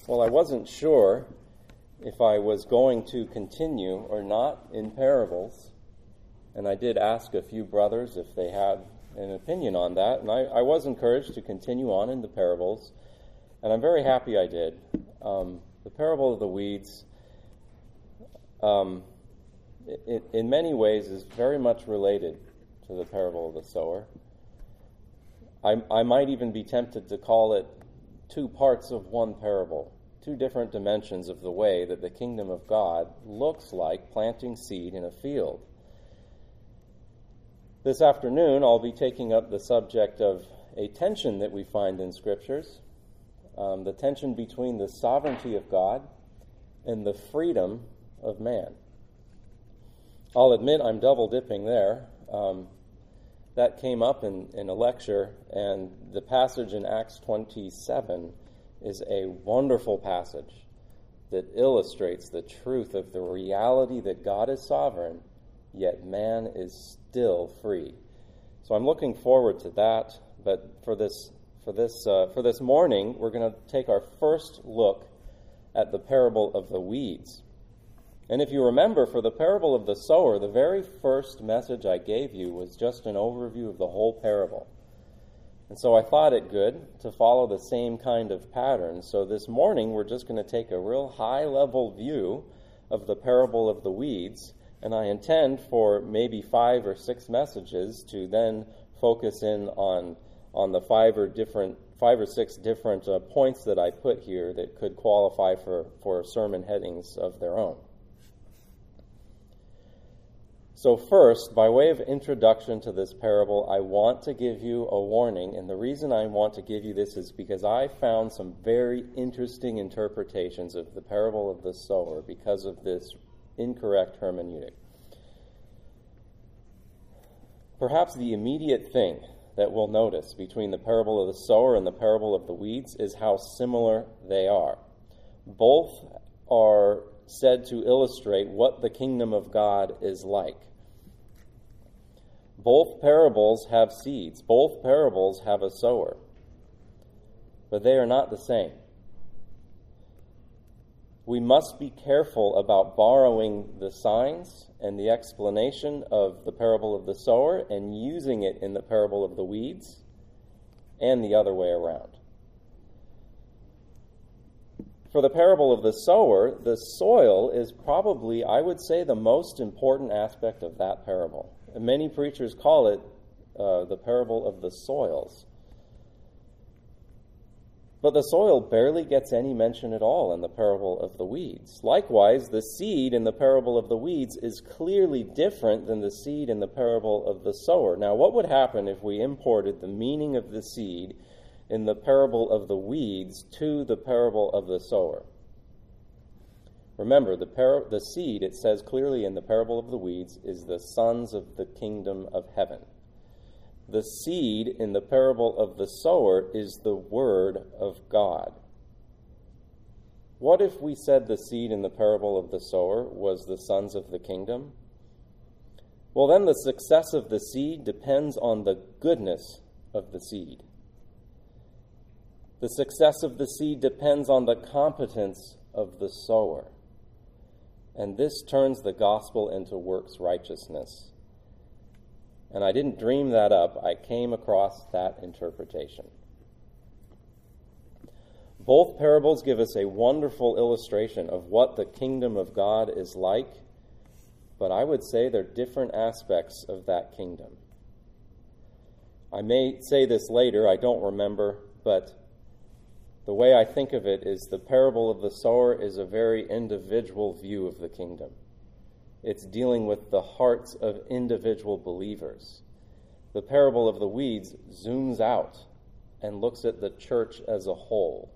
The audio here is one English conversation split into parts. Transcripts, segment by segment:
Well, I wasn't sure if I was going to continue or not in parables, and I did ask a few brothers if they had an opinion on that, and I was encouraged to continue on in the parables, and I'm very happy I did. The parable of the weeds, in many ways, is very much related to the parable of the sower. I might even be tempted to call it two parts of one parable, two different dimensions of the way that the kingdom of God looks like planting seed in a field. This afternoon, I'll be taking up the subject of a tension that we find in Scriptures, the tension between the sovereignty of God and the freedom of man. I'll admit I'm double-dipping there. That came up in a lecture, and the passage in Acts 27 is a wonderful passage that illustrates the truth of the reality that God is sovereign, yet man is still free. So I'm looking forward to that, but for this morning, we're going to take our first look at the parable of the weeds. And if you remember, for the parable of the sower, the very first message I gave you was just an overview of the whole parable. And so I thought it good to follow the same kind of pattern. So this morning, we're just going to take a real high-level view of the parable of the weeds, and I intend for maybe 5 or 6 messages to then focus in on the 5 or 6 different points that I put here that could qualify for sermon headings of their own. So first, by way of introduction to this parable, I want to give you a warning, and the reason I want to give you this is because I found some very interesting interpretations of the parable of the sower because of this incorrect hermeneutic. Perhaps the immediate thing that we'll notice between the parable of the sower and the parable of the weeds is how similar they are. Both are said to illustrate what the kingdom of God is like. Both parables have seeds. Both parables have a sower. But they are not the same. We must be careful about borrowing the signs and the explanation of the parable of the sower and using it in the parable of the weeds and the other way around. For the parable of the sower, the soil is probably, I would say, the most important aspect of that parable. And many preachers call it the parable of the soils. But the soil barely gets any mention at all in the parable of the weeds. Likewise, the seed in the parable of the weeds is clearly different than the seed in the parable of the sower. Now, what would happen if we imported the meaning of the seed in the parable of the weeds to the parable of the sower? Remember, the seed, it says clearly in the parable of the weeds, is the sons of the kingdom of heaven. The seed in the parable of the sower is the word of God. What if we said the seed in the parable of the sower was the sons of the kingdom? Well, then the success of the seed depends on the goodness of the seed. The success of the seed depends on the competence of the sower. And this turns the gospel into works righteousness. And I didn't dream that up. I came across that interpretation. Both parables give us a wonderful illustration of what the kingdom of God is like, but I would say they're different aspects of that kingdom. I may say this later, I don't remember, but the way I think of it is the parable of the sower is a very individual view of the kingdom. It's dealing with the hearts of individual believers. The parable of the weeds zooms out and looks at the church as a whole.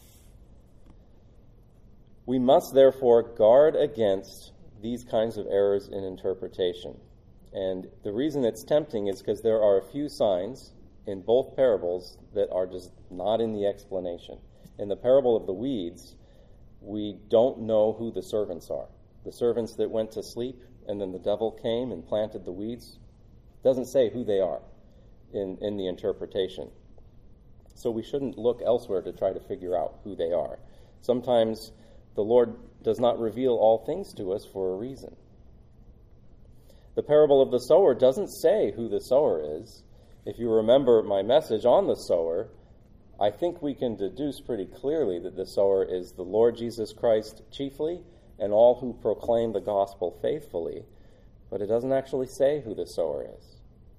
We must therefore guard against these kinds of errors in interpretation. And the reason it's tempting is because there are a few signs in both parables that are just not in the explanation. In the parable of the weeds, we don't know who the servants are. The servants that went to sleep and then the devil came and planted the weeds, doesn't say who they are in the interpretation. So we shouldn't look elsewhere to try to figure out who they are. Sometimes the Lord does not reveal all things to us for a reason. The parable of the sower doesn't say who the sower is. If you remember my message on the sower, I think we can deduce pretty clearly that the sower is the Lord Jesus Christ chiefly and all who proclaim the gospel faithfully, but it doesn't actually say who the sower is.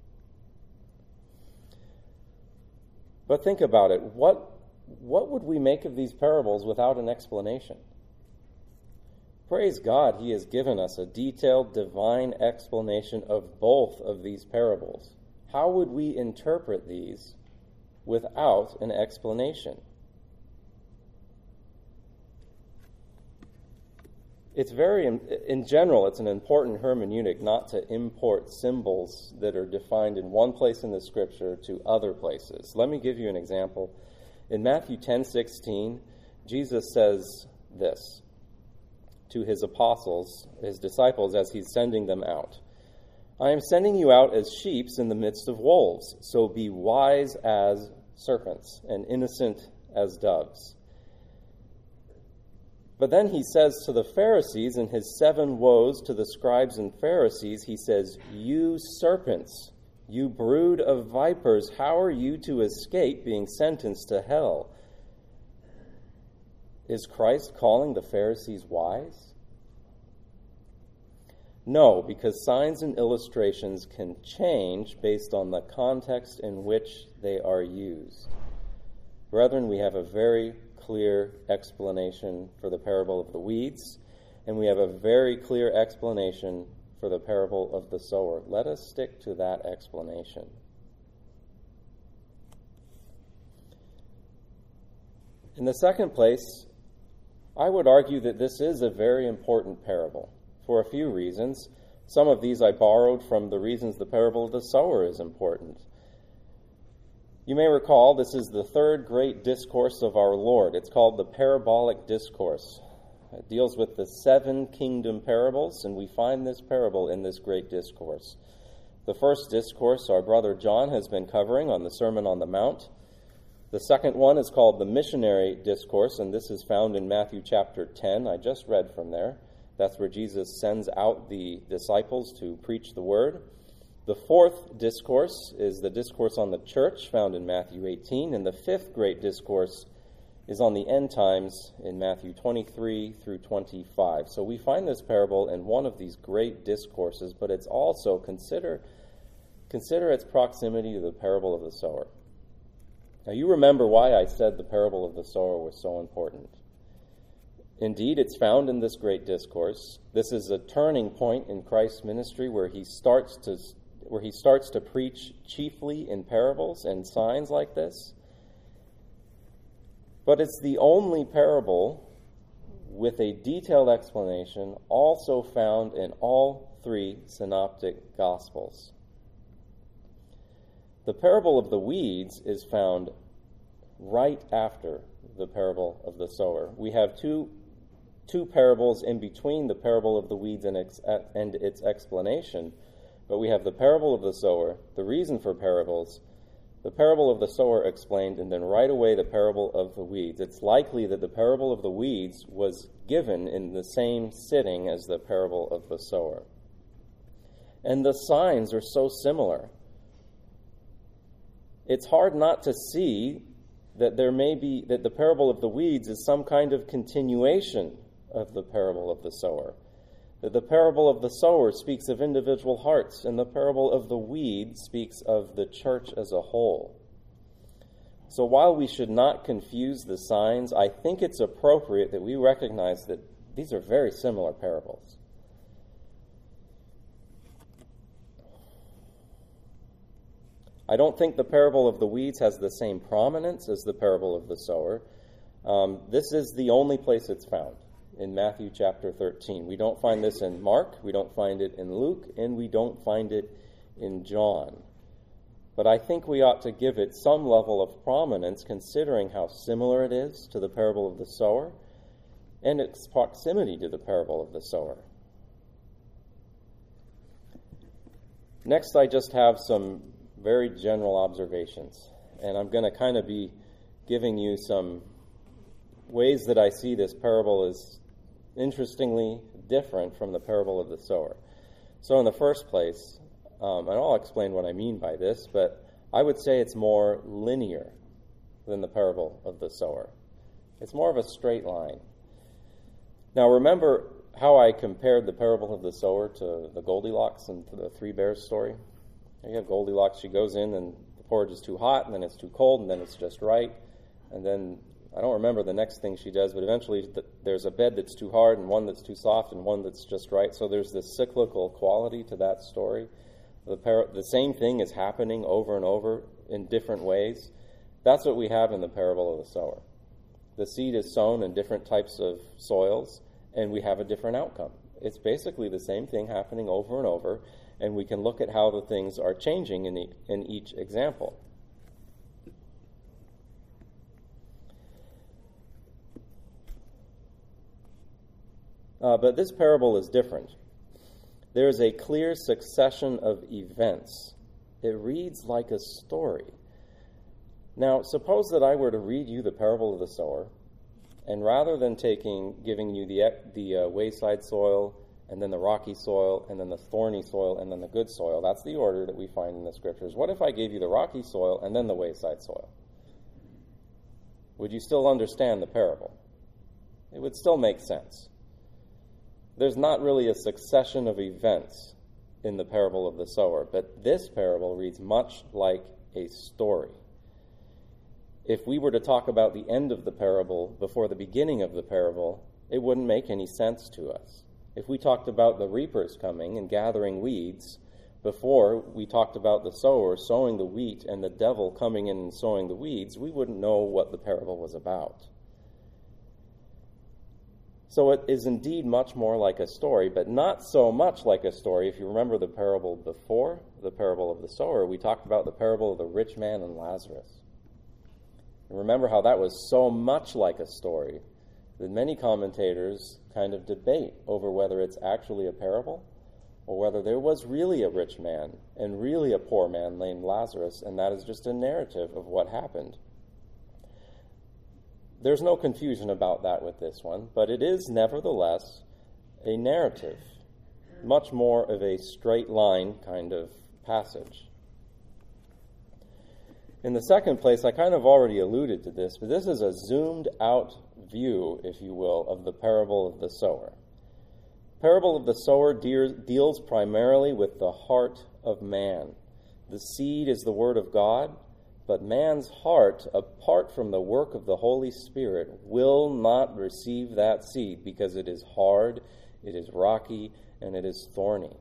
But think about it. What would we make of these parables without an explanation? Praise God, He has given us a detailed divine explanation of both of these parables. How would we interpret these without an explanation? In general, it's an important hermeneutic not to import symbols that are defined in one place in the Scripture to other places. Let me give you an example. In Matthew 10:16, Jesus says this to his apostles, his disciples, as he's sending them out. I am sending you out as sheep in the midst of wolves, so be wise as serpents and innocent as doves. But then he says to the Pharisees, in his 7 woes to the scribes and Pharisees, he says, you serpents, you brood of vipers, how are you to escape being sentenced to hell? Is Christ calling the Pharisees wise? No, because signs and illustrations can change based on the context in which they are used. Brethren, we have a very clear explanation for the parable of the weeds, and we have a very clear explanation for the parable of the sower. Let us stick to that explanation. In the second place, I would argue that this is a very important parable for a few reasons. Some of these I borrowed from the reasons the parable of the sower is important. You may recall this is the third great discourse of our Lord. It's called the Parabolic Discourse. It deals with the 7 kingdom parables, and we find this parable in this great discourse. The first discourse our brother John has been covering on the Sermon on the Mount. The second one is called the Missionary Discourse, and this is found in Matthew chapter 10. I just read from there. That's where Jesus sends out the disciples to preach the word. The fourth discourse is the discourse on the church, found in Matthew 18, and the fifth great discourse is on the end times in Matthew 23 through 25. So we find this parable in one of these great discourses, but it's also, consider its proximity to the parable of the sower. Now you remember why I said the parable of the sower was so important. Indeed, it's found in this great discourse. This is a turning point in Christ's ministry where he starts to preach chiefly in parables and signs like this. But it's the only parable with a detailed explanation also found in all 3 synoptic gospels. The parable of the weeds is found right after the parable of the sower. We have two parables in between the parable of the weeds and its explanation, but we have the parable of the sower, the reason for parables, the parable of the sower explained, and then right away the parable of the weeds. It's likely that the parable of the weeds was given in the same sitting as the parable of the sower. And the signs are so similar. It's hard not to see that that the parable of the weeds is some kind of continuation of the parable of the sower. That the parable of the sower speaks of individual hearts, and the parable of the weed speaks of the church as a whole. So while we should not confuse the signs, I think it's appropriate that we recognize that these are very similar parables. I don't think the parable of the weeds has the same prominence as the parable of the sower. This is the only place it's found, in Matthew chapter 13. We don't find this in Mark, we don't find it in Luke, and we don't find it in John. But I think we ought to give it some level of prominence, considering how similar it is to the parable of the sower and its proximity to the parable of the sower. Next, I just have some very general observations, and I'm going to kind of be giving you some ways that I see this parable is interestingly different from the parable of the sower. So in the first place, and I'll explain what I mean by this, but I would say it's more linear than the parable of the sower. It's more of a straight line. Now remember how I compared the parable of the sower to the Goldilocks and to the Three Bears story? You have Goldilocks, she goes in and the porridge is too hot, and then it's too cold, and then it's just right. And then, I don't remember the next thing she does, but eventually there's a bed that's too hard and one that's too soft and one that's just right. So there's this cyclical quality to that story. The same thing is happening over and over in different ways. That's what we have in the parable of the sower. The seed is sown in different types of soils, and we have a different outcome. It's basically the same thing happening over and over, and we can look at how the things are changing in each example. But this parable is different. There is a clear succession of events. It reads like a story. Now, suppose that I were to read you the parable of the sower, and rather than giving you the wayside soil, and then the rocky soil, and then the thorny soil, and then the good soil, that's the order that we find in the scriptures. What if I gave you the rocky soil and then the wayside soil? Would you still understand the parable? It would still make sense. There's not really a succession of events in the parable of the sower, but this parable reads much like a story. If we were to talk about the end of the parable before the beginning of the parable, it wouldn't make any sense to us. If we talked about the reapers coming and gathering weeds before we talked about the sower sowing the wheat and the devil coming in and sowing the weeds, we wouldn't know what the parable was about. So it is indeed much more like a story, but not so much like a story. If you remember the parable before, the parable of the sower, we talked about the parable of the rich man and Lazarus. And remember how that was so much like a story that many commentators kind of debate over whether it's actually a parable or whether there was really a rich man and really a poor man named Lazarus, and that is just a narrative of what happened. There's no confusion about that with this one, but it is nevertheless a narrative, much more of a straight line kind of passage. In the second place, I kind of already alluded to this, but this is a zoomed out view, if you will, of the parable of the sower. The parable of the sower deals primarily with the heart of man. The seed is the word of God, but man's heart, apart from the work of the Holy Spirit, will not receive that seed because it is hard, it is rocky, and it is thorny.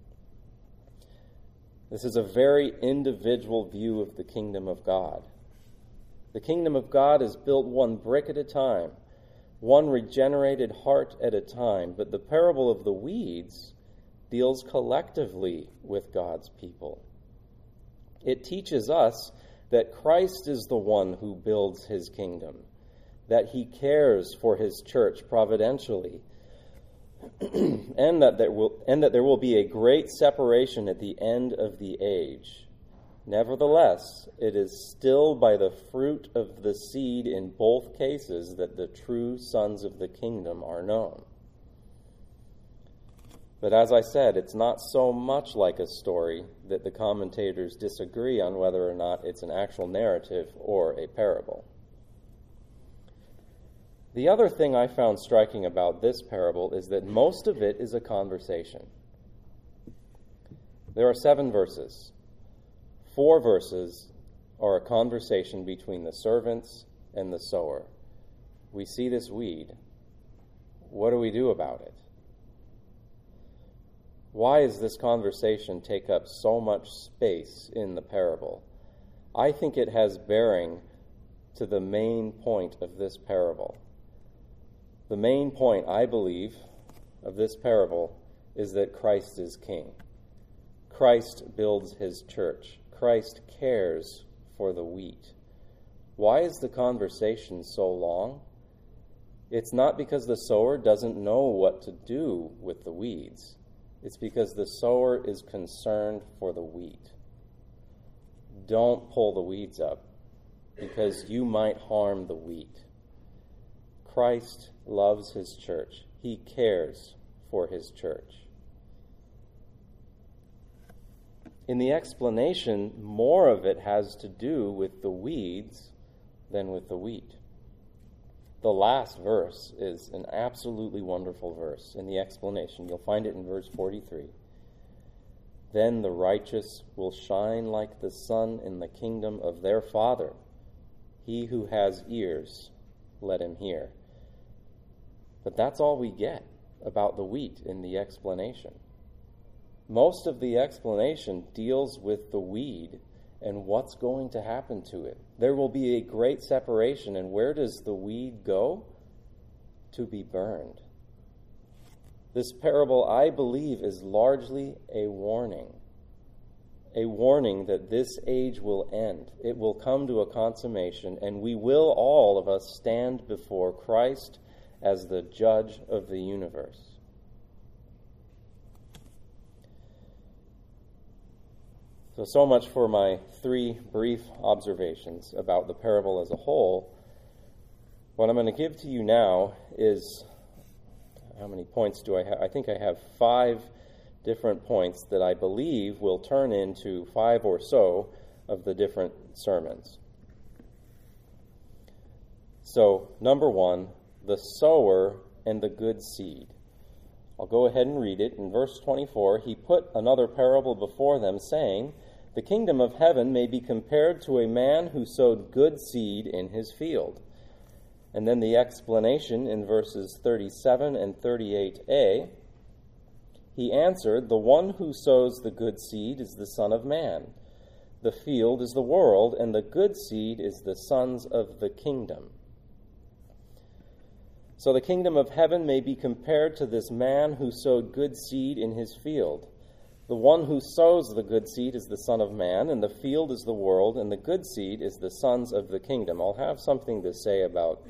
This is a very individual view of the kingdom of God. The kingdom of God is built one brick at a time, one regenerated heart at a time, but the parable of the weeds deals collectively with God's people. It teaches us that Christ is the one who builds his kingdom, that he cares for his church providentially, and that there will be a great separation at the end of the age. Nevertheless, it is still by the fruit of the seed in both cases that the true sons of the kingdom are known. But as I said, it's not so much like a story that the commentators disagree on whether or not it's an actual narrative or a parable. The other thing I found striking about this parable is that most of it is a conversation. There are 7 verses. 4 verses are a conversation between the servants and the sower. We see this weed. What do we do about it? Why does this conversation take up so much space in the parable? I think it has bearing to the main point of this parable. The main point, I believe, of this parable is that Christ is king. Christ builds his church. Christ cares for the wheat. Why is the conversation so long? It's not because the sower doesn't know what to do with the weeds. It's because the sower is concerned for the wheat. Don't pull the weeds up because you might harm the wheat. Christ loves his church. He cares for his church. In the explanation, more of it has to do with the weeds than with the wheat. The last verse is an absolutely wonderful verse in the explanation. You'll find it in verse 43. Then the righteous will shine like the sun in the kingdom of their Father. He who has ears, let him hear. But that's all we get about the wheat in the explanation. Most of the explanation deals with the weed and what's going to happen to it. There will be a great separation, and where does the weed go? To be burned. This parable, I believe, is largely a warning that this age will end. It will come to a consummation, and we will, all of us, stand before Christ as the judge of the universe. So much for my 3 brief observations about the parable as a whole. What I'm going to give to you now is, how many points do I have? I think I have 5 different points that I believe will turn into 5 or so of the different sermons. So, number 1, the sower and the good seed. I'll go ahead and read it. In verse 24, he put another parable before them, saying, "The kingdom of heaven may be compared to a man who sowed good seed in his field." And then the explanation in verses 37 and 38a, he answered, "The one who sows the good seed is the Son of Man. The field is the world, and the good seed is the sons of the kingdom." So the kingdom of heaven may be compared to this man who sowed good seed in his field. The one who sows the good seed is the Son of Man, and the field is the world, and the good seed is the sons of the kingdom. I'll have something to say about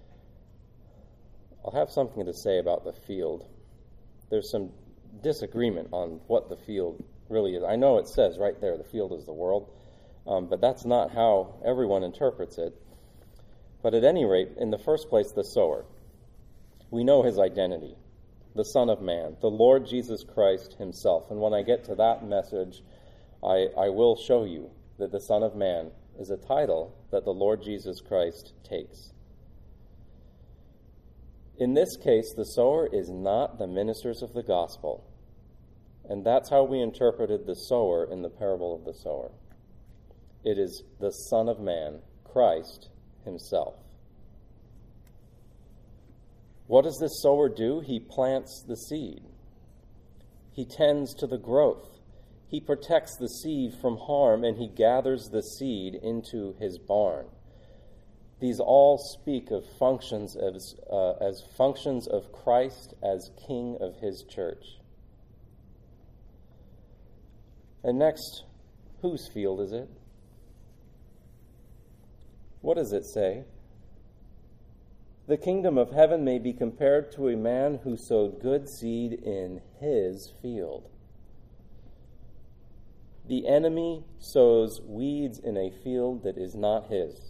the field. There's some disagreement on what the field really is. I know it says right there, the field is the world, but that's not how everyone interprets it. But at any rate, in the first place, the sower. We know his identity, the Son of Man, the Lord Jesus Christ himself. And when I get to that message, I will show you that the Son of Man is a title that the Lord Jesus Christ takes. In this case, the sower is not the ministers of the gospel. And that's how we interpreted the sower in the parable of the sower. It is the Son of Man, Christ himself. What does this sower do? He plants the seed. He tends to the growth. He protects the seed from harm, and he gathers the seed into his barn. These all speak of functions as functions of Christ as King of his church. And next, whose field is it? What does it say? The kingdom of heaven may be compared to a man who sowed good seed in his field. The enemy sows weeds in a field that is not his.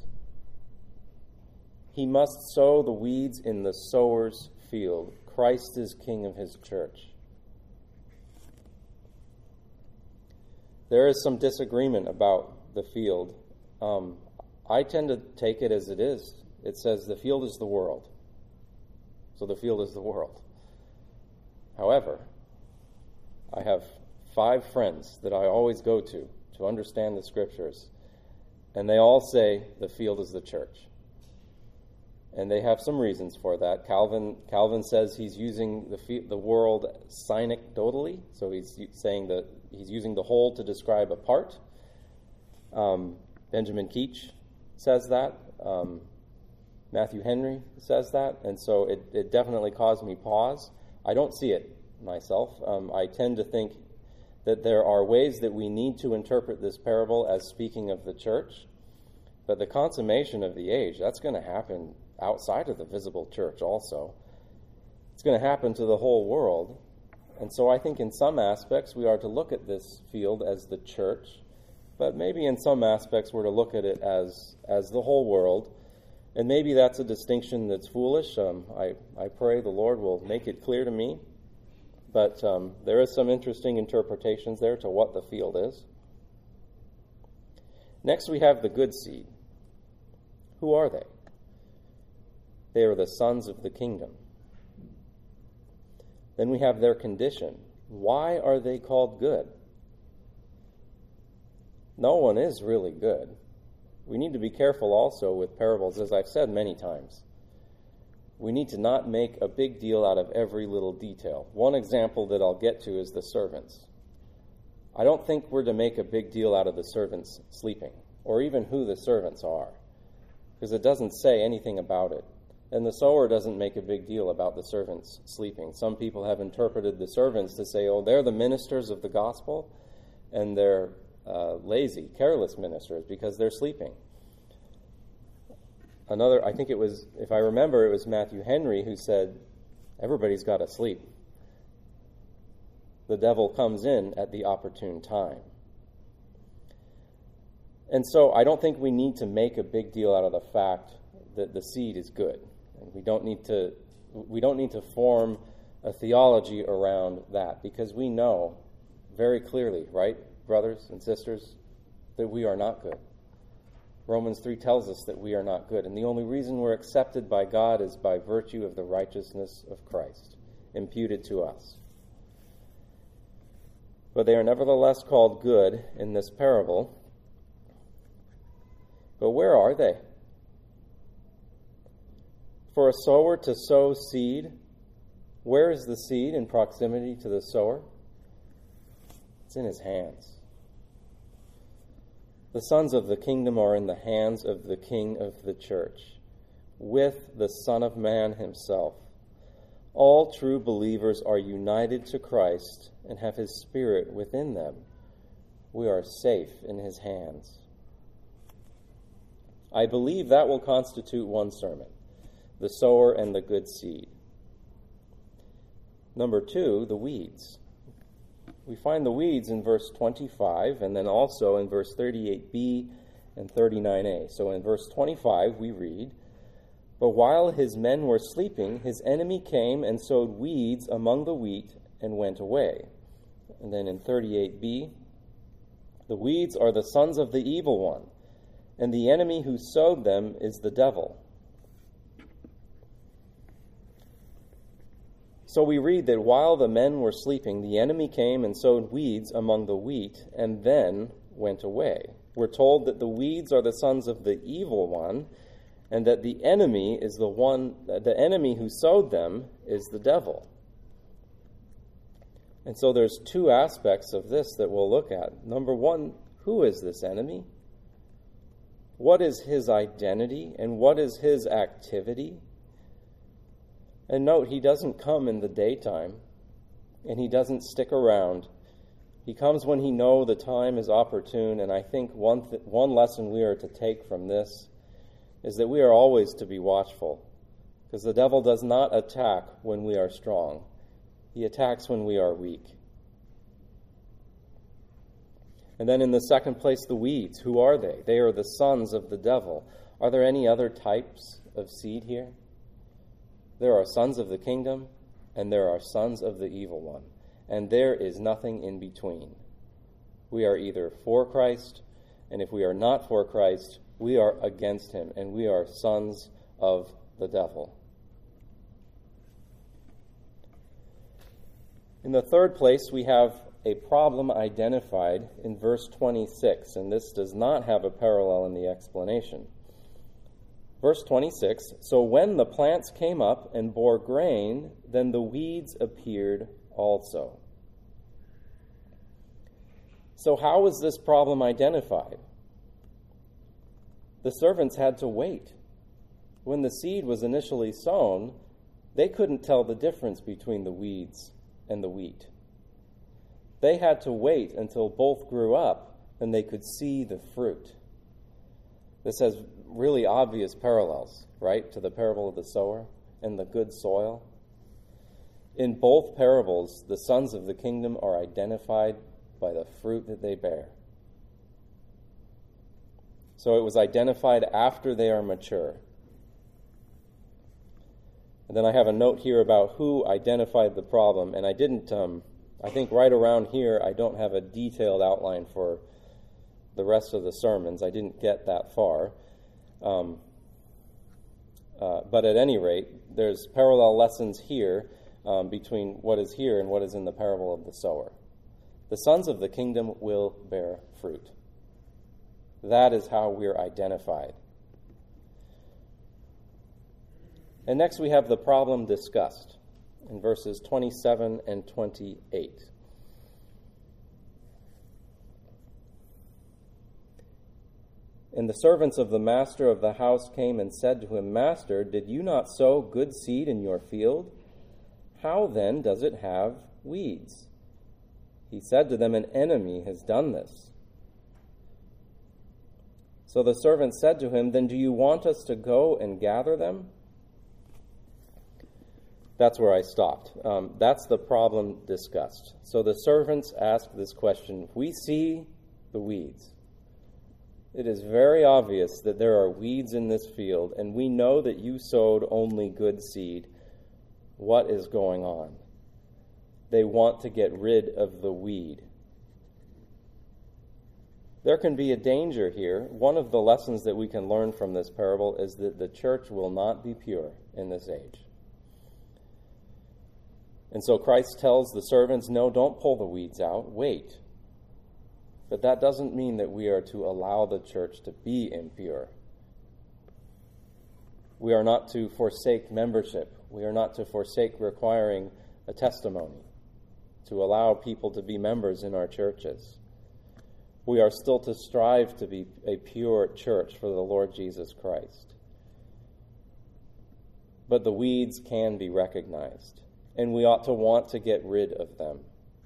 He must sow the weeds in the sower's field. Christ is king of his church. There is some disagreement about the field. I tend to take it as it is. It says the field is the world. So the field is the world. However, I have 5 friends that I always go to understand the scriptures, and they all say the field is the church. And they have some reasons for that. Calvin says he's using the world synecdotally, so he's saying that he's using the whole to describe a part. Benjamin Keach says that. Matthew Henry says that, and so it definitely caused me pause. I don't see it myself. I tend to think that there are ways that we need to interpret this parable as speaking of the church, but the consummation of the age, that's going to happen outside of the visible church also. It's going to happen to the whole world, and so I think in some aspects we are to look at this field as the church, but maybe in some aspects we're to look at it as the whole world. And maybe that's a distinction that's foolish. I pray the Lord will make it clear to me. But there is some interesting interpretations there to what the field is. Next, we have the good seed. Who are they? They are the sons of the kingdom. Then we have their condition. Why are they called good? No one is really good. We need to be careful also with parables, as I've said many times. We need to not make a big deal out of every little detail. One example that I'll get to is the servants. I don't think we're to make a big deal out of the servants sleeping, or even who the servants are, because it doesn't say anything about it. And the sower doesn't make a big deal about the servants sleeping. Some people have interpreted the servants to say, oh, they're the ministers of the gospel, and they're lazy, careless ministers because they're sleeping. I think it was, if I remember, it was Matthew Henry who said, everybody's got to sleep. The devil comes in at the opportune time. And so I don't think we need to make a big deal out of the fact that the seed is good. And we don't need to form a theology around that, because we know very clearly, right, brothers and sisters, that we are not good. Romans 3 tells us that we are not good, and the only reason we're accepted by God is by virtue of the righteousness of Christ imputed to us. But they are nevertheless called good in this parable. But where are they? For a sower to sow seed, where is the seed in proximity to the sower? It's in his hands. The sons of the kingdom are in the hands of the King of the church, with the Son of Man himself. All true believers are united to Christ and have his Spirit within them. We are safe in his hands. I believe that will constitute one sermon, the sower and the good seed. Number 2, the weeds. We find the weeds in verse 25 and then also in verse 38b and 39a. So in verse 25 we read, "But while his men were sleeping, his enemy came and sowed weeds among the wheat and went away." And then in 38b, "The weeds are the sons of the evil one, and the enemy who sowed them is the devil." So we read that while the men were sleeping, the enemy came and sowed weeds among the wheat and then went away. We're told that the weeds are the sons of the evil one, and that the enemy who sowed them is the devil. And so there's two aspects of this that we'll look at. Number 1, who is this enemy? What is his identity and what is his activity? And note, he doesn't come in the daytime, and he doesn't stick around. He comes when he knows the time is opportune, and I think one lesson we are to take from this is that we are always to be watchful, because the devil does not attack when we are strong. He attacks when we are weak. And then in the second place, the weeds. Who are they? They are the sons of the devil. Are there any other types of seed here? There are sons of the kingdom, and there are sons of the evil one, and there is nothing in between. We are either for Christ, and if we are not for Christ, we are against him, and we are sons of the devil. In the third place, we have a problem identified in verse 26, and this does not have a parallel in the explanation. Verse 26, "So when the plants came up and bore grain, then the weeds appeared also." So how was this problem identified? The servants had to wait. When the seed was initially sown, they couldn't tell the difference between the weeds and the wheat. They had to wait until both grew up and they could see the fruit. This has really obvious parallels, right, to the parable of the sower and the good soil. In both parables, the sons of the kingdom are identified by the fruit that they bear. So it was identified after they are mature. And then I have a note here about who identified the problem, and I didn't, I think right around here I don't have a detailed outline for the rest of the sermons. I didn't get that far. But at any rate, there's parallel lessons here between what is here and what is in the parable of the sower. The sons of the kingdom will bear fruit. That is how we're identified. And next we have the problem discussed in verses 27 and 28. And the servants of the master of the house came and said to him, Master, did you not sow good seed in your field? How then does it have weeds? He said to them, An enemy has done this. So the servant said to him, Then do you want us to go and gather them? That's where I stopped. That's the problem discussed. So the servants ask this question. We see the weeds. It is very obvious that there are weeds in this field, and we know that you sowed only good seed. What is going on? They want to get rid of the weed. There can be a danger here. One of the lessons that we can learn from this parable is that the church will not be pure in this age. And so Christ tells the servants, no, don't pull the weeds out, wait. But that doesn't mean that we are to allow the church to be impure. We are not to forsake membership. We are not to forsake requiring a testimony, to allow people to be members in our churches. We are still to strive to be a pure church for the Lord Jesus Christ. But the weeds can be recognized, and we ought to want to get rid of them.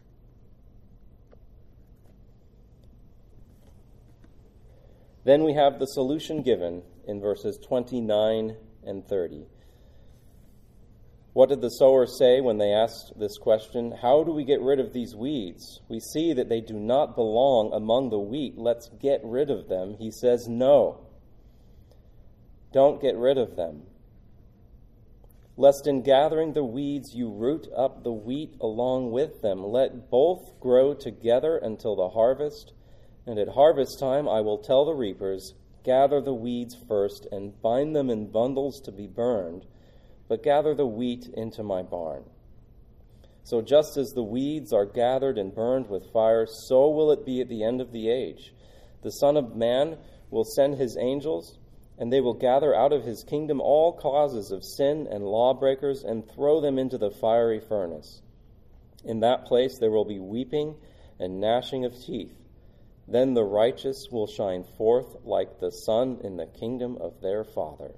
Then we have the solution given in verses 29 and 30. What did the sower say when they asked this question? How do we get rid of these weeds? We see that they do not belong among the wheat. Let's get rid of them. He says, no. Don't get rid of them. Lest in gathering the weeds you root up the wheat along with them. Let both grow together until the harvest. And at harvest time I will tell the reapers, gather the weeds first and bind them in bundles to be burned, but gather the wheat into my barn. So just as the weeds are gathered and burned with fire, so will it be at the end of the age. The Son of Man will send his angels, and they will gather out of his kingdom all causes of sin and lawbreakers and throw them into the fiery furnace. In that place there will be weeping and gnashing of teeth. Then the righteous will shine forth like the sun in the kingdom of their Father.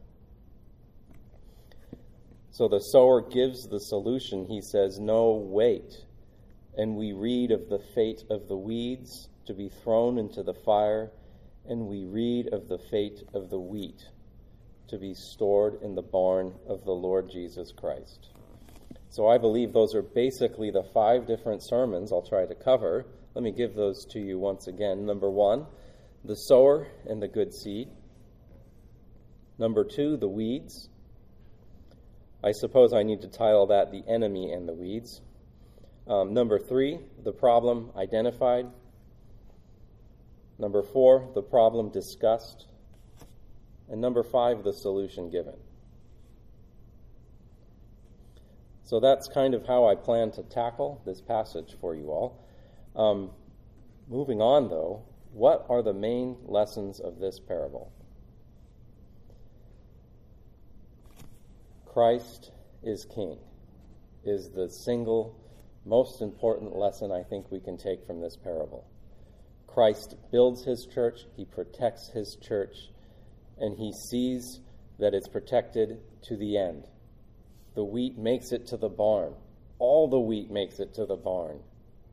So the sower gives the solution. He says, no, wait. And we read of the fate of the weeds to be thrown into the fire, and we read of the fate of the wheat to be stored in the barn of the Lord Jesus Christ. So I believe those are basically the 5 different sermons I'll try to cover. Let me give those to you once again. Number 1, the sower and the good seed. Number 2, the weeds. I suppose I need to title that the enemy and the weeds. Number 3, the problem identified. Number 4, the problem discussed. And number 5, the solution given. So that's kind of how I plan to tackle this passage for you all. Moving on, though, what are the main lessons of this parable? Christ is King is the single most important lesson I think we can take from this parable. Christ builds his church, he protects his church, and he sees that it's protected to the end. The wheat makes it to the barn. All the wheat makes it to the barn.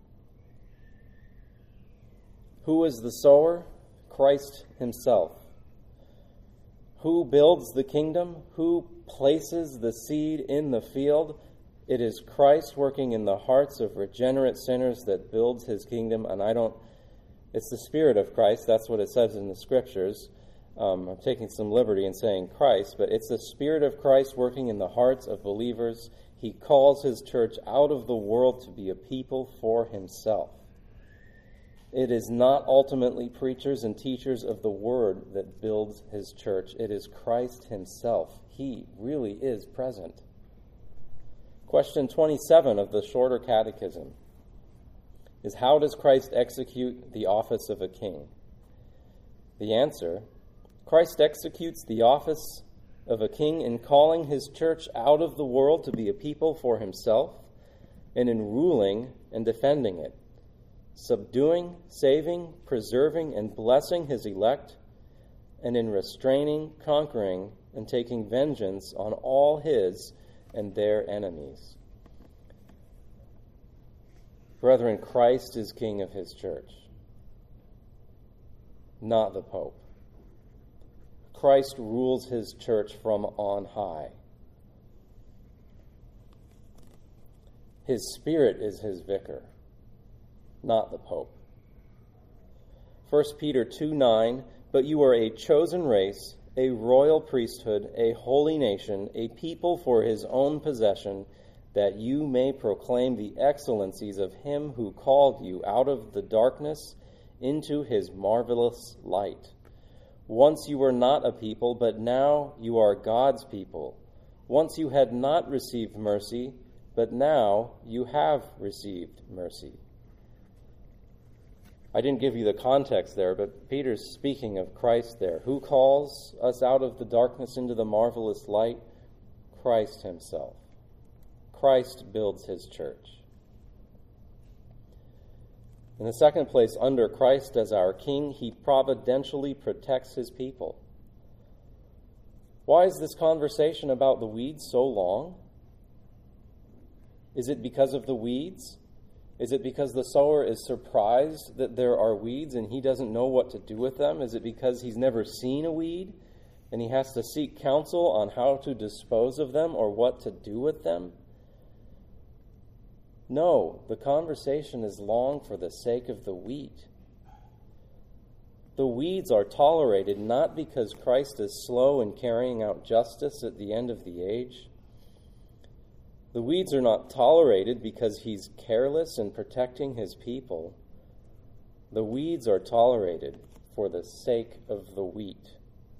Who is the sower? Christ himself. Who builds the kingdom? Who places the seed in the field? It is Christ working in the hearts of regenerate sinners that builds his kingdom. And it's the Spirit of Christ, that's what it says in the Scriptures. I'm taking some liberty in saying Christ, but it's the Spirit of Christ working in the hearts of believers. He calls his church out of the world to be a people for himself. It is not ultimately preachers and teachers of the word that builds his church. It is Christ himself. He really is present. Question 27 of the Shorter Catechism is, how does Christ execute the office of a king? The answer: Christ executes the office of a king in calling his church out of the world to be a people for himself, and in ruling and defending it, subduing, saving, preserving, and blessing his elect, and in restraining, conquering, and taking vengeance on all his and their enemies. Brethren, Christ is king of his church, not the Pope. Christ rules his church from on high. His Spirit is his vicar, not the Pope. 1 Peter 2:9, but you are a chosen race, a royal priesthood, a holy nation, a people for his own possession, that you may proclaim the excellencies of him who called you out of the darkness into his marvelous light. Once you were not a people, but now you are God's people. Once you had not received mercy, but now you have received mercy. I didn't give you the context there, but Peter's speaking of Christ there. Who calls us out of the darkness into the marvelous light? Christ himself. Christ builds his church. In the second place, under Christ as our King, he providentially protects his people. Why is this conversation about the weeds so long? Is it because of the weeds? Is it because the sower is surprised that there are weeds and he doesn't know what to do with them? Is it because he's never seen a weed and he has to seek counsel on how to dispose of them or what to do with them? No, the conversation is long for the sake of the wheat. The weeds are tolerated not because Christ is slow in carrying out justice at the end of the age. The weeds are not tolerated because he's careless in protecting his people. The weeds are tolerated for the sake of the wheat.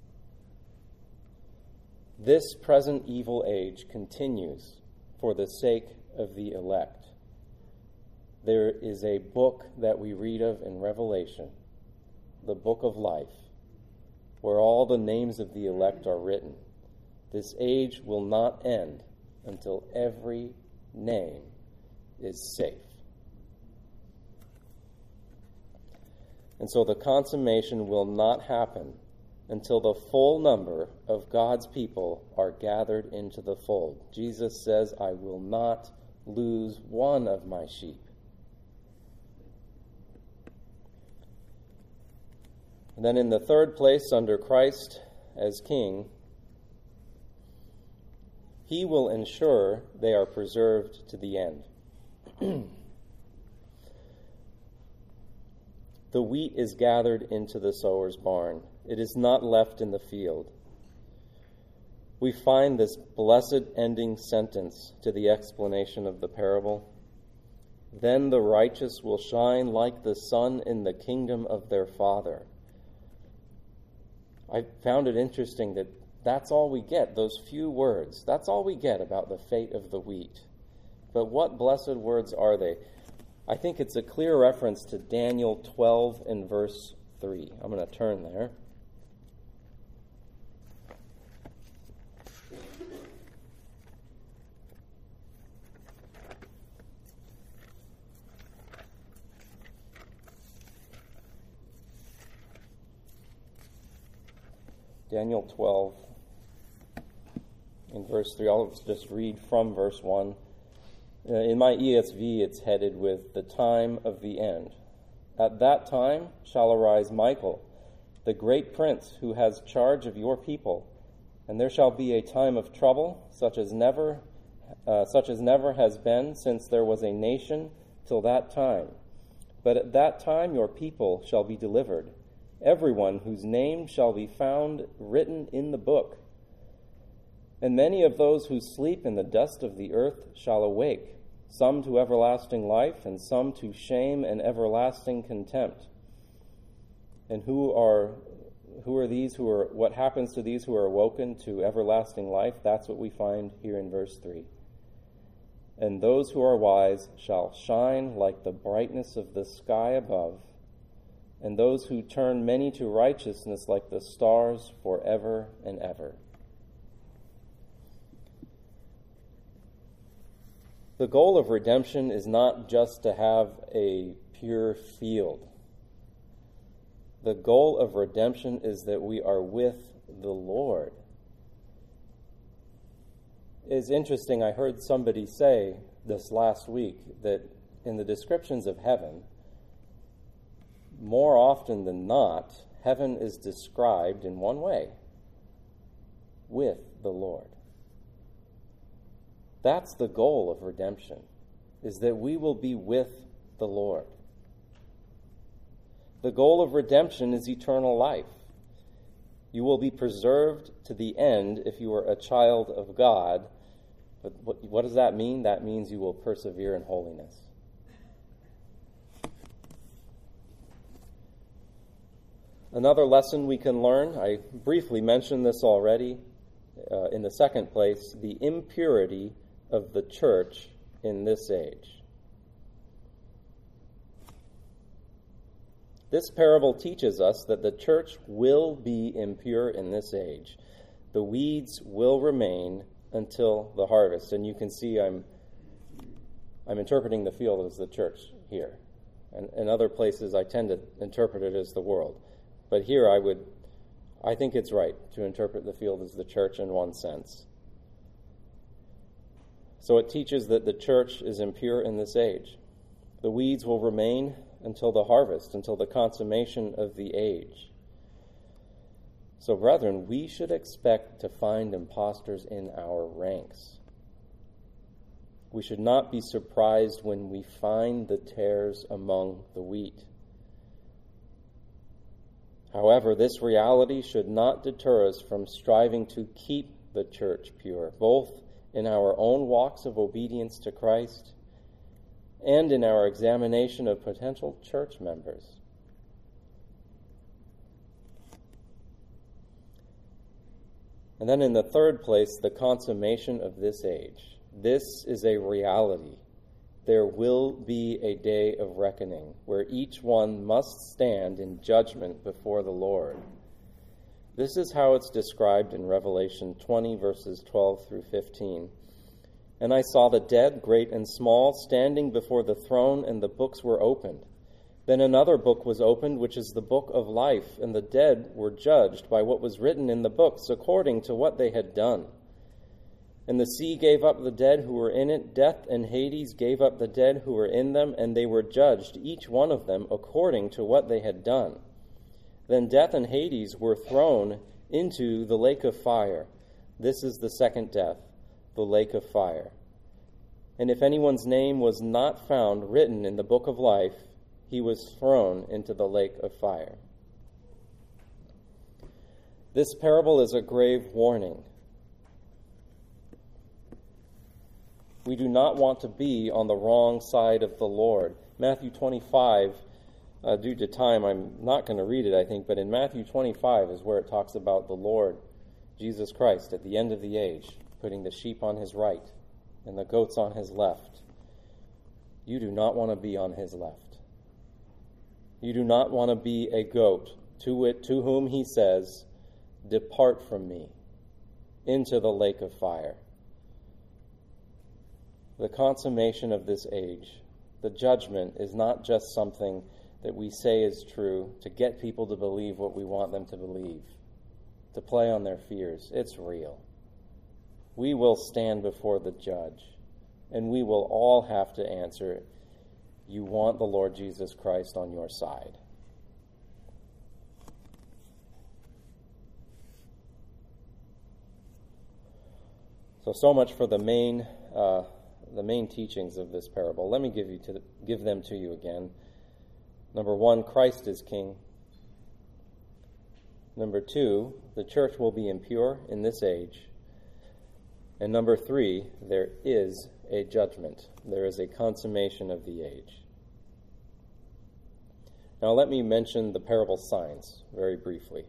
This present evil age continues for the sake of the elect. There is a book that we read of in Revelation, the book of life, where all the names of the elect are written. This age will not end until every name is safe. And so the consummation will not happen until the full number of God's people are gathered into the fold. Jesus says, I will not lose one of my sheep. And then in the third place, under Christ as King, he will ensure they are preserved to the end. The wheat is gathered into the sower's barn. It is not left in the field. We find this blessed ending sentence to the explanation of the parable. Then the righteous will shine like the sun in the kingdom of their Father. I found it interesting that that's all we get, those few words. That's all we get about the fate of the wheat. But what blessed words are they? I think it's a clear reference to Daniel 12 and verse 3. I'm going to turn there. Daniel 12 in verse 3. I'll just read from verse 1. In my ESV, it's headed with the time of the end. At that time shall arise Michael, the great prince who has charge of your people, and there shall be a time of trouble, such as never has been since there was a nation till that time. But at that time your people shall be delivered, everyone whose name shall be found written in the book. And many of those who sleep in the dust of the earth shall awake, some to everlasting life, and some to shame and everlasting contempt. And what happens to these who are awoken to everlasting life? That's what we find here in verse 3. And those who are wise shall shine like the brightness of the sky above, and those who turn many to righteousness like the stars forever and ever. The goal of redemption is not just to have a pure field. The goal of redemption is that we are with the Lord. It's interesting, I heard somebody say this last week that in the descriptions of heaven, more often than not, heaven is described in one way: with the Lord. That's the goal of redemption, is that we will be with the Lord. The goal of redemption is eternal life. You will be preserved to the end if you are a child of God. But what does that mean? That means you will persevere in holiness. Another lesson we can learn, I briefly mentioned this already in the second place, the impurity of the church in this age. This parable teaches us that the church will be impure in this age. The weeds will remain until the harvest. And you can see I'm interpreting the field as the church here. And in other places I tend to interpret it as the world. But here I think it's right to interpret the field as the church in one sense. So it teaches that the church is impure in this age. The weeds will remain until the harvest, until the consummation of the age. So, brethren, we should expect to find impostors in our ranks. We should not be surprised when we find the tares among the wheat. However, this reality should not deter us from striving to keep the church pure, both in our own walks of obedience to Christ and in our examination of potential church members. And then in the third place, the consummation of this age. This is a reality. There will be a day of reckoning where each one must stand in judgment before the Lord. This is how it's described in Revelation 20, verses 12 through 15. And I saw the dead, great and small, standing before the throne, and the books were opened. Then another book was opened, which is the book of life, and the dead were judged by what was written in the books, according to what they had done. And the sea gave up the dead who were in it, death and Hades gave up the dead who were in them, and they were judged, each one of them, according to what they had done. Then death and Hades were thrown into the lake of fire. This is the second death, the lake of fire. And if anyone's name was not found written in the book of life, he was thrown into the lake of fire. This parable is a grave warning. We do not want to be on the wrong side of the Lord. Matthew 25, due to time, I'm not going to read it, I think, but in Matthew 25 is where it talks about the Lord, Jesus Christ, at the end of the age, putting the sheep on his right and the goats on his left. You do not want to be on his left. You do not want to be a goat to whom he says, "Depart from me into the lake of fire." The consummation of this age, the judgment, is not just something that we say is true to get people to believe what we want them to believe, to play on their fears. It's real. We will stand before the judge, and we will all have to answer, you want the Lord Jesus Christ on your side. So much for the main teachings of this parable. Let me give them to you again. Number one, Christ is King. Number 2, the church will be impure in this age. And number 3, there is a judgment. There is a consummation of the age. Now let me mention the parable signs very briefly.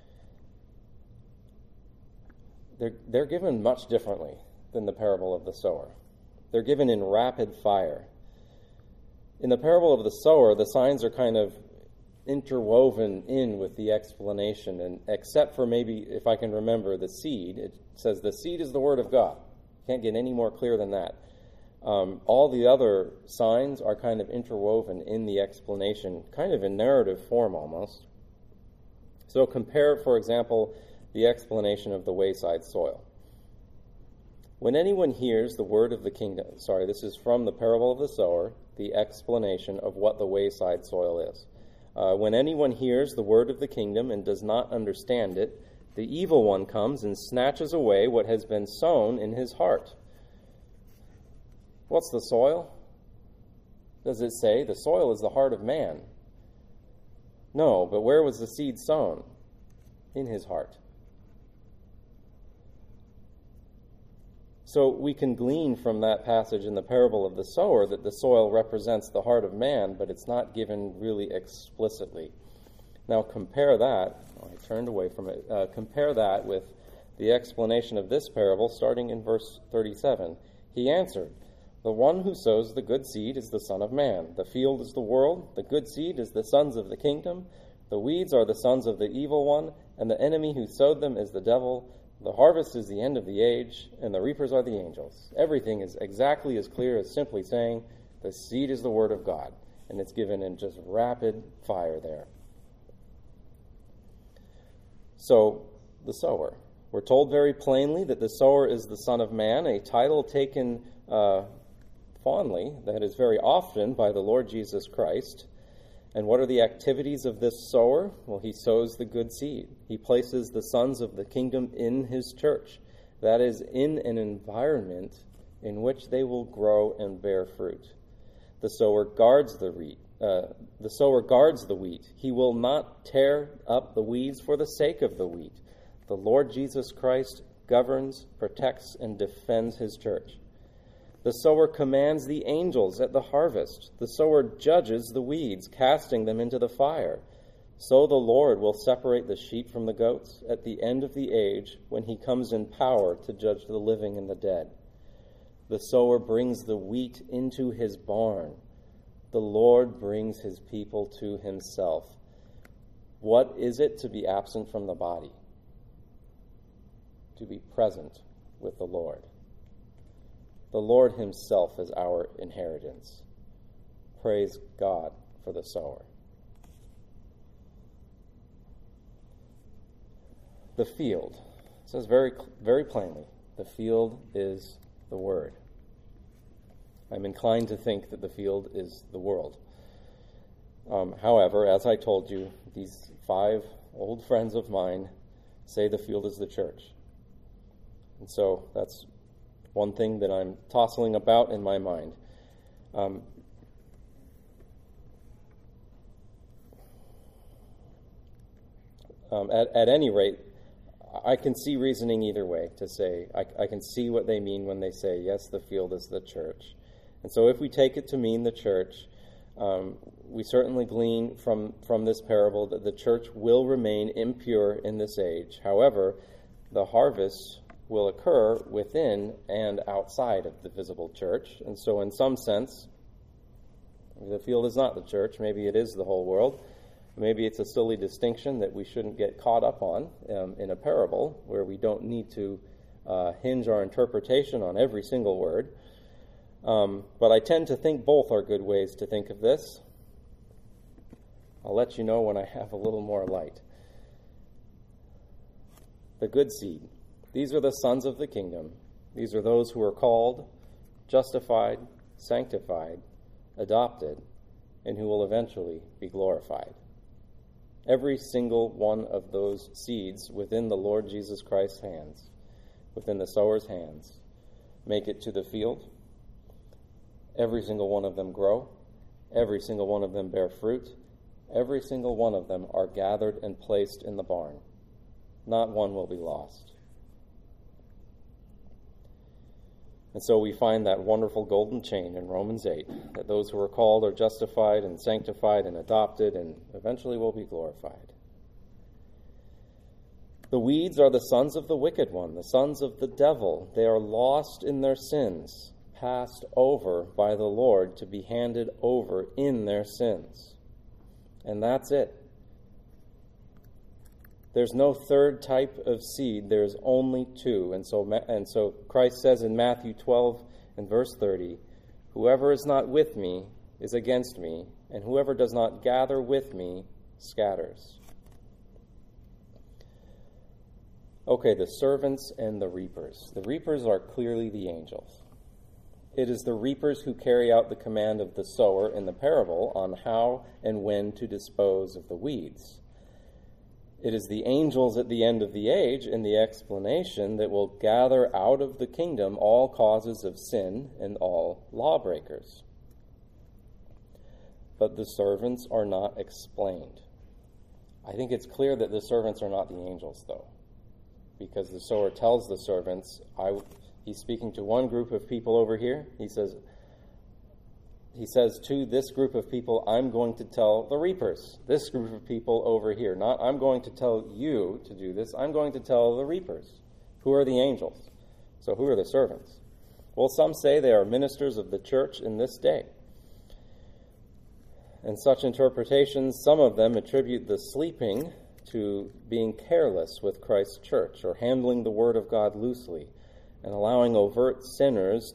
They're given much differently than the parable of the sower. They're given in rapid fire. In the parable of the sower, the signs are kind of interwoven in with the explanation, and except for maybe, if I can remember, the seed, it says the seed is the word of God. Can't get any more clear than that. All the other signs are kind of interwoven in the explanation, kind of in narrative form almost. So compare, for example, the explanation of the wayside soil. When anyone hears the word of the kingdom, this is from the parable of the sower, the explanation of what the wayside soil is. When anyone hears the word of the kingdom and does not understand it, the evil one comes and snatches away what has been sown in his heart. What's the soil? Does it say the soil is the heart of man? No, but where was the seed sown? In his heart. So we can glean from that passage in the parable of the sower that the soil represents the heart of man, but it's not given really explicitly. Now compare that, I turned away from it, compare that with the explanation of this parable starting in verse 37. He answered, "The one who sows the good seed is the Son of Man. The field is the world. The good seed is the sons of the kingdom. The weeds are the sons of the evil one, and the enemy who sowed them is the devil. The harvest is the end of the age, and the reapers are the angels." Everything is exactly as clear as simply saying the seed is the word of God, and it's given in just rapid fire there. So, the sower. We're told very plainly that the sower is the Son of Man, a title taken fondly, that is very often, by the Lord Jesus Christ. And what are the activities of this sower? Well, he sows the good seed. He places the sons of the kingdom in his church. That is, in an environment in which they will grow and bear fruit. The sower guards the wheat. He will not tear up the weeds for the sake of the wheat. The Lord Jesus Christ governs, protects, and defends his church. The sower commands the angels at the harvest. The sower judges the weeds, casting them into the fire. So the Lord will separate the sheep from the goats at the end of the age, when he comes in power to judge the living and the dead. The sower brings the wheat into his barn. The Lord brings his people to himself. What is it to be absent from the body? To be present with the Lord. The Lord himself is our inheritance. Praise God for the sower. The field. It says very, very plainly, the field is the word. I'm inclined to think that the field is the world. However, as I told you, these 5 old friends of mine say the field is the church. And so that's one thing that I'm tossing about in my mind. At any rate, I can see reasoning either way to say, I can see what they mean when they say, yes, the field is the church. And so if we take it to mean the church, we certainly glean from this parable that the church will remain impure in this age. However, the harvest will occur within and outside of the visible church. And so in some sense, the field is not the church. Maybe it is the whole world. Maybe it's a silly distinction that we shouldn't get caught up on in a parable where we don't need to hinge our interpretation on every single word. But I tend to think both are good ways to think of this. I'll let you know when I have a little more light. The good seed. These are the sons of the kingdom. These are those who are called, justified, sanctified, adopted, and who will eventually be glorified. Every single one of those seeds within the Lord Jesus Christ's hands, within the sower's hands, make it to the field. Every single one of them grow. Every single one of them bear fruit. Every single one of them are gathered and placed in the barn. not one will be lost. And so we find that wonderful golden chain in Romans 8, that those who are called are justified and sanctified and adopted and eventually will be glorified. The weeds are the sons of the wicked one, the sons of the devil. They are lost in their sins, passed over by the Lord to be handed over in their sins. And that's it. There's no third type of seed. There's only two. And so Christ says in Matthew 12 and verse 30, whoever is not with me is against me, and whoever does not gather with me scatters. Okay, the servants and the reapers. The reapers are clearly the angels. It is the reapers who carry out the command of the sower in the parable on how and when to dispose of the weeds. It is the angels at the end of the age in the explanation that will gather out of the kingdom all causes of sin and all lawbreakers. But the servants are not explained. I think it's clear that the servants are not the angels, though, because the sower tells the servants, he's speaking to one group of people over here. He says to this group of people, I'm going to tell the reapers. This group of people over here. Not, I'm going to tell you to do this. I'm going to tell the reapers. Who are the angels? So who are the servants? Well, some say they are ministers of the church in this day. And such interpretations, some of them attribute the sleeping to being careless with Christ's church, or handling the word of God loosely, and allowing overt sinners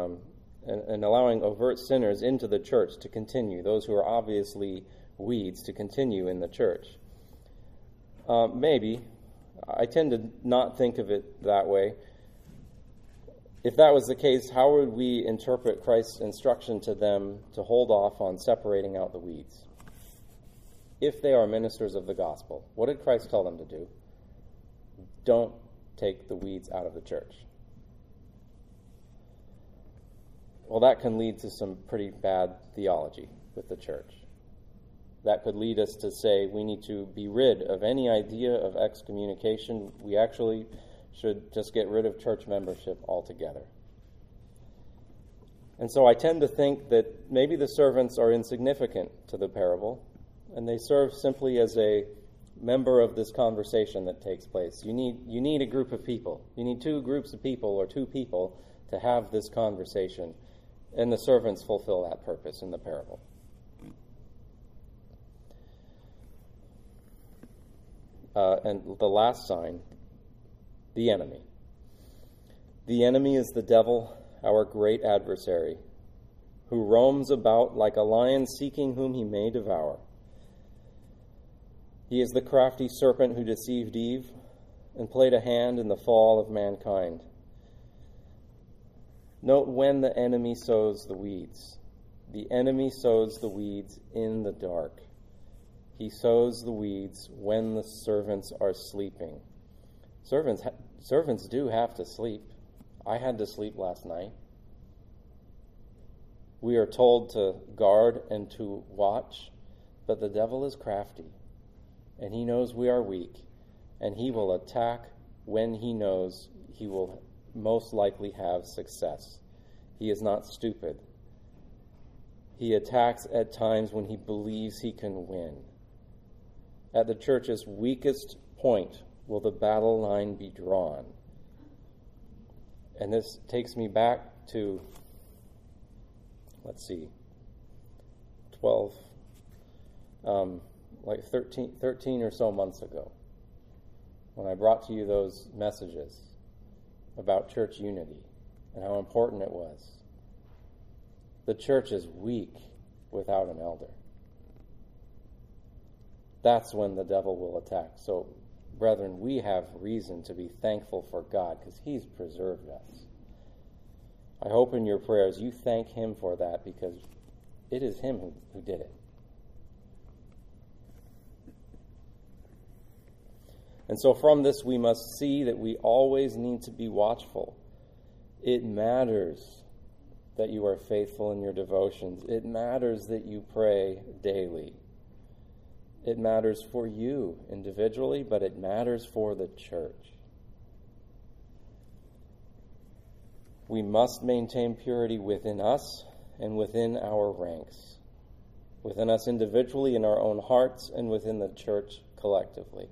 into the church to continue, those who are obviously weeds to continue in the church. Maybe. I tend to not think of it that way. If that was the case, how would we interpret Christ's instruction to them to hold off on separating out the weeds? If they are ministers of the gospel, what did Christ tell them to do? Don't take the weeds out of the church. Well, that can lead to some pretty bad theology with the church. That could lead us to say we need to be rid of any idea of excommunication. We actually should just get rid of church membership altogether. And so I tend to think that maybe the servants are insignificant to the parable, and they serve simply as a member of this conversation that takes place. You need a group of people. You need two groups of people or two people to have this conversation. And the servants fulfill that purpose in the parable. And the last sign, the enemy. The enemy is the devil, our great adversary, who roams about like a lion seeking whom he may devour. He is the crafty serpent who deceived Eve and played a hand in the fall of mankind. Note when the enemy sows the weeds. The enemy sows the weeds in the dark. He sows the weeds when the servants are sleeping. Servants do have to sleep. I had to sleep last night. We are told to guard and to watch, but the devil is crafty, and he knows we are weak, and he will attack when he knows he will most likely have success. He is not stupid. He attacks at times when he believes he can win. At the church's weakest point will the battle line be drawn. And this takes me back to, 13 or so months ago, when I brought to you those messages about church unity and how important it was. The church is weak without an elder. That's when the devil will attack. So, brethren, we have reason to be thankful for God because he's preserved us. I hope in your prayers you thank him for that, because it is him who did it. And so from this we must see that we always need to be watchful. It matters that you are faithful in your devotions. It matters that you pray daily. It matters for you individually, but it matters for the church. We must maintain purity within us and within our ranks, within us individually in our own hearts and within the church collectively.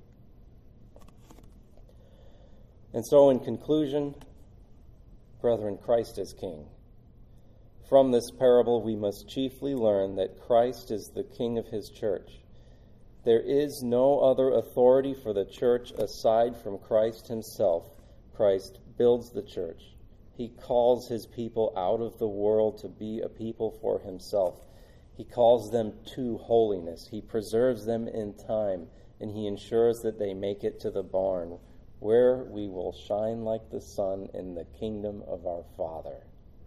And so in conclusion, brethren, Christ is King. From this parable, we must chiefly learn that Christ is the King of his church. There is no other authority for the church aside from Christ himself. Christ builds the church. He calls his people out of the world to be a people for himself. He calls them to holiness. He preserves them in time, and he ensures that they make it to the barn, where we will shine like the sun in the kingdom of our Father.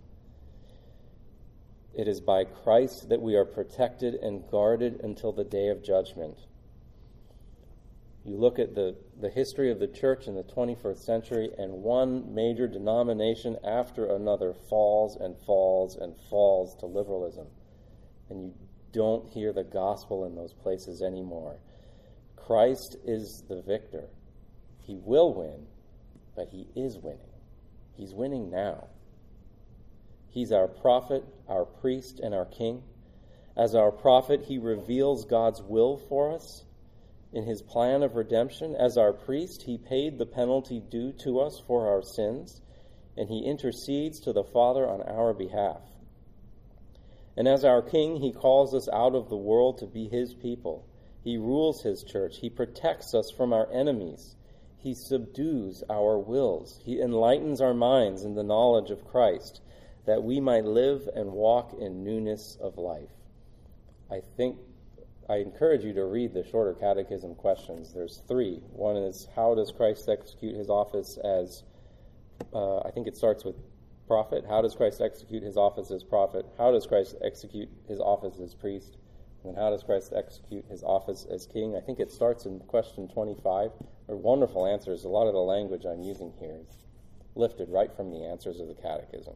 It is by Christ that we are protected and guarded until the day of judgment. You look at the history of the church in the 21st century, and one major denomination after another falls and falls and falls to liberalism. And you don't hear the gospel in those places anymore. Christ is the victor. He will win, but he is winning. He's winning now. He's our prophet, our priest, and our king. As our prophet, he reveals God's will for us in his plan of redemption. As our priest, he paid the penalty due to us for our sins, and he intercedes to the Father on our behalf. And as our king, he calls us out of the world to be his people. He rules his church. He protects us from our enemies. He subdues our wills. He enlightens our minds in the knowledge of Christ, that we might live and walk in newness of life. I encourage you to read the shorter catechism questions. There's 3. One is, how does Christ execute his office as, I think it starts with prophet. How does Christ execute his office as prophet? How does Christ execute his office as priest? And how does Christ execute his office as king? I think it starts in question 25. They're wonderful answers. A lot of the language I'm using here is lifted right from the answers of the catechism.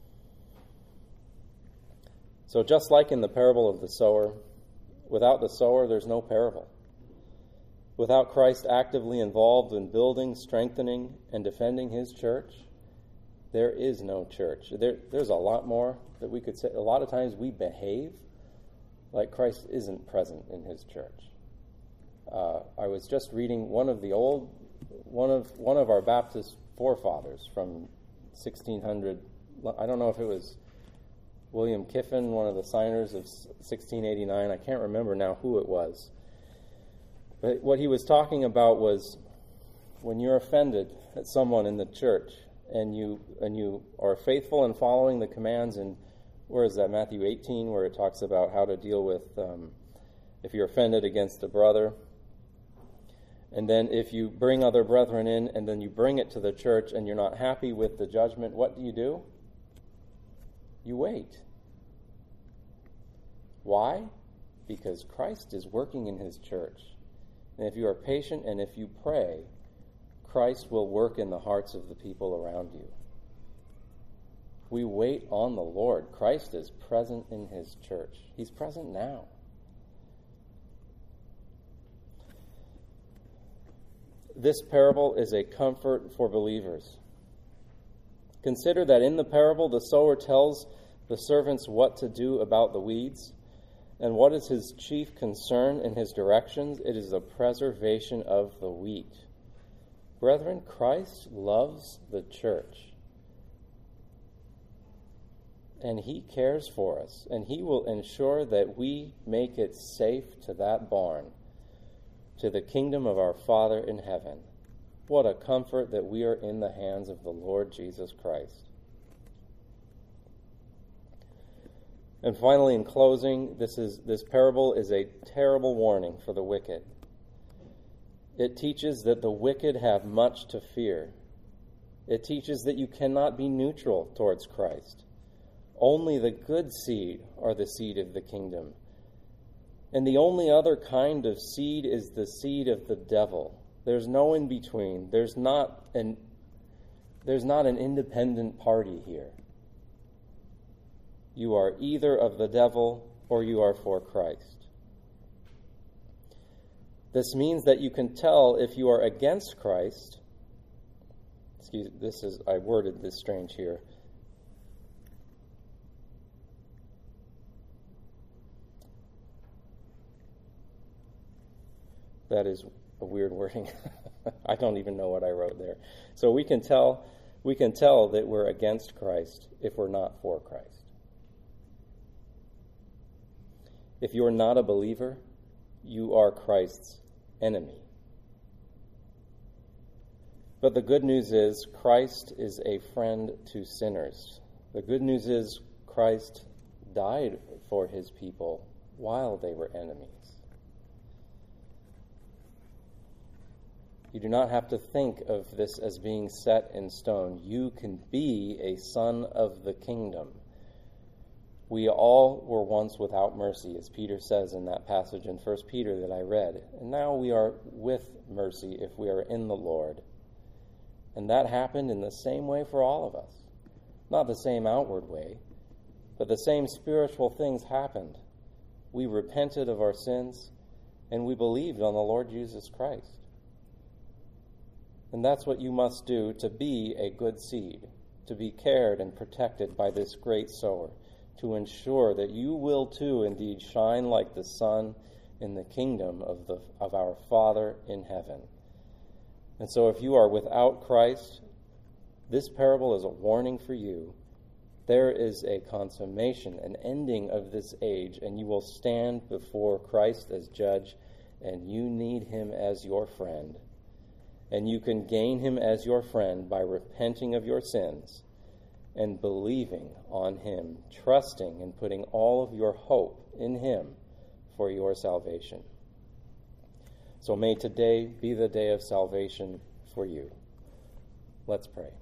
So just like in the parable of the sower, without the sower, there's no parable. Without Christ actively involved in building, strengthening, and defending his church, there is no church. There's a lot more that we could say. A lot of times we behave like Christ isn't present in his church. I was just reading one of our Baptist forefathers from 1600. I don't know if it was William Kiffin, one of the signers of 1689. I can't remember now who it was. But what he was talking about was when you're offended at someone in the church and you are faithful in following the commands, and where is that, Matthew 18, where it talks about how to deal with if you're offended against a brother. And then if you bring other brethren in and then you bring it to the church and you're not happy with the judgment, what do? You wait. Why? Because Christ is working in his church. And if you are patient and if you pray, Christ will work in the hearts of the people around you. We wait on the Lord. Christ is present in his church. He's present now. This parable is a comfort for believers. Consider that in the parable, the sower tells the servants what to do about the weeds. And what is his chief concern in his directions? It is the preservation of the wheat. Brethren, Christ loves the church. And he cares for us. And he will ensure that we make it safe to that barn, to the kingdom of our Father in heaven. What a comfort that we are in the hands of the Lord Jesus Christ. And finally, in closing, this parable is a terrible warning for the wicked. It teaches that the wicked have much to fear. It teaches that you cannot be neutral towards Christ. Only the good seed are the seed of the kingdom. And the only other kind of seed is the seed of the devil. There's no in between. There's not an independent party here. You are either of the devil or you are for Christ. This means that you can tell if you are against Christ. I worded this strange here. That is a weird wording. I don't even know what I wrote there. So we can tell that we're against Christ if we're not for Christ. If you're not a believer, you are Christ's enemy. But the good news is Christ is a friend to sinners. The good news is Christ died for his people while they were enemies. You do not have to think of this as being set in stone. You can be a son of the kingdom. We all were once without mercy, as Peter says in that passage in 1 Peter that I read. And now we are with mercy if we are in the Lord. And that happened in the same way for all of us. Not the same outward way, but the same spiritual things happened. We repented of our sins, and we believed on the Lord Jesus Christ. And that's what you must do to be a good seed, to be cared and protected by this great sower, to ensure that you will too indeed shine like the sun in the kingdom of our Father in heaven. And so if you are without Christ, this parable is a warning for you. There is a consummation, an ending of this age, and you will stand before Christ as judge, and you need him as your friend. And you can gain him as your friend by repenting of your sins and believing on him, trusting and putting all of your hope in him for your salvation. So may today be the day of salvation for you. Let's pray.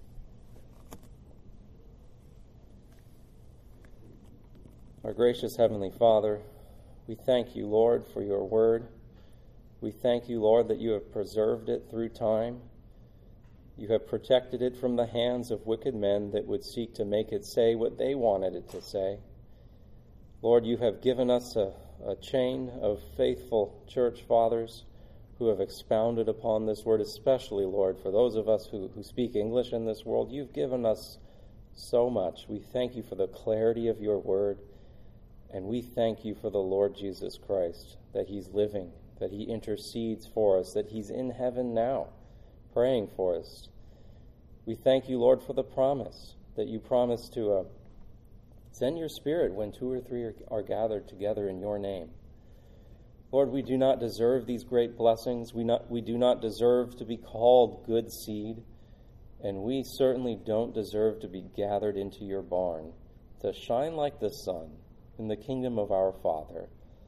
Our gracious Heavenly Father, we thank you, Lord, for your word. We thank you, Lord, that you have preserved it through time. You have protected it from the hands of wicked men that would seek to make it say what they wanted it to say. Lord, you have given us a chain of faithful church fathers who have expounded upon this word, especially, Lord, for those of us who speak English in this world. You've given us so much. We thank you for the clarity of your word, and we thank you for the Lord Jesus Christ, that he's living, that he intercedes for us, that he's in heaven now, praying for us. We thank you, Lord, for the promise that you promised to send your Spirit when 2 or 3 are gathered together in your name. Lord, we do not deserve these great blessings. We do not deserve to be called good seed, and we certainly don't deserve to be gathered into your barn to shine like the sun in the kingdom of our Father.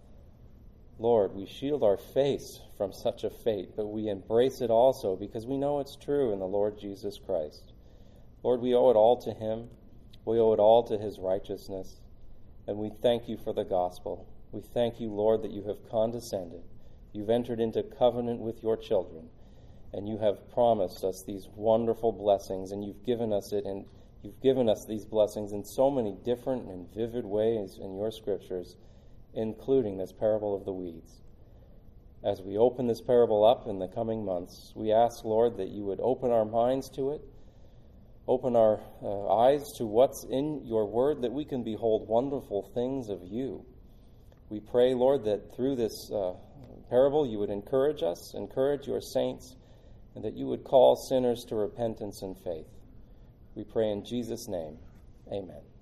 Lord, we shield our face from such a fate, but we embrace it also because we know it's true in the Lord Jesus Christ. Lord, we owe it all to him. We owe it all to his righteousness, and we thank you for the gospel. We thank you, Lord, that you have condescended. You've entered into covenant with your children, and you have promised us these wonderful blessings, and you've given us these blessings in so many different and vivid ways in your scriptures, including this parable of the weeds. As we open this parable up in the coming months, we ask, Lord, that you would open our minds to it, open our eyes to what's in your word, that we can behold wonderful things of you. We pray, Lord, that through this parable you would encourage us, encourage your saints, and that you would call sinners to repentance and faith. We pray in Jesus' name. Amen.